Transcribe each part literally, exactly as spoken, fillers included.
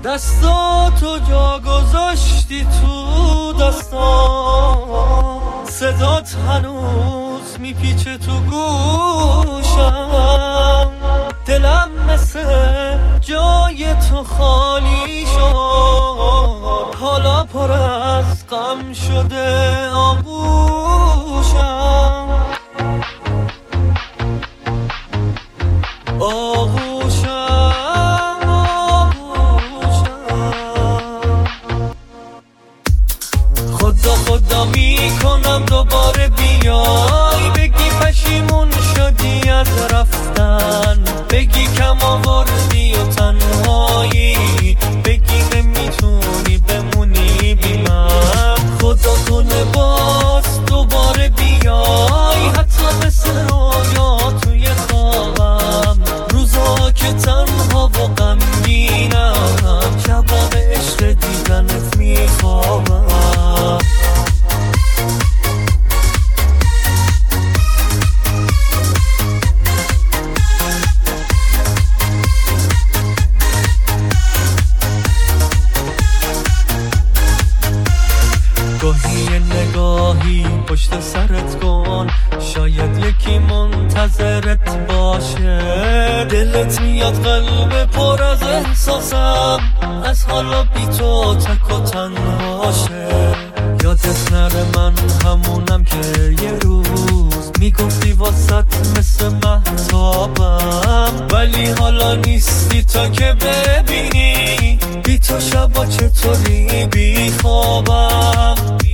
دستاتو جا گذاشتی تو دستام، صدات هنوز میپیچه تو گوشم، دلم مثل جای تو خالی شد، حالا پر از غم شده آغوشم آغوشم آغوشم. خدا خدا میکنم دوباره بیای، بگی پشیمون شدی از رفتن، بگی کم آوردی و تنهایی، بگی نمیتونی بمونی بی من. خدا کنه باز دوباره بیای، حتی مثل رویا توی خوابم، روزا که تنها و غمگینم، شبا به عشق دیدنت میخوابم. گاهی نگاهی پشت سرت کن، شاید یکی منتظرت باشه، دلت میاد قلب پر از احساسم، از حالا بی تو تک و تنهاشه. یادت نره من همونم که یه روز میگفتی واسط مثل مهتابم، ولی حالا نیستی تا که ببینی بی تو شبا چطوری بی خوابم.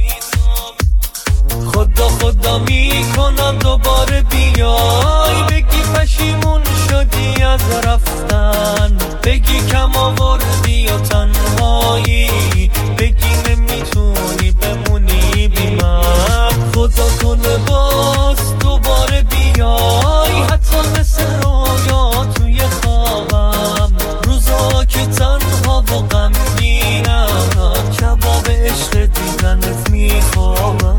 خدا خدا میکنم دوباره بیای، بگی پشیمون شدی از رفتن، بگی کم آوردی و تنهایی، بگی نمیتونی بمونی بی من. خدا کنه باز دوباره بیای، حتی مثل رویا توی خوابم، روزا که تنها و غمگینم، شبا به عشق دیدنت میخوابم.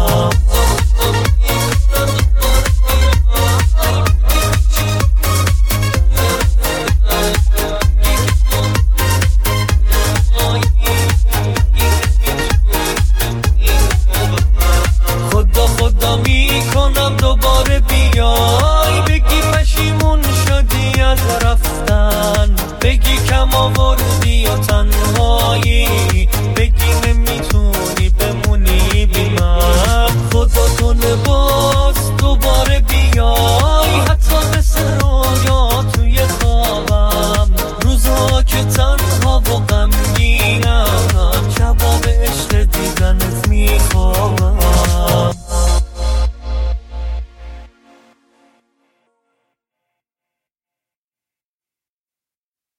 خدا خدا میکنم دوباره بیای، بگی پشیمون شدی از رفتن، بگی کم آوردی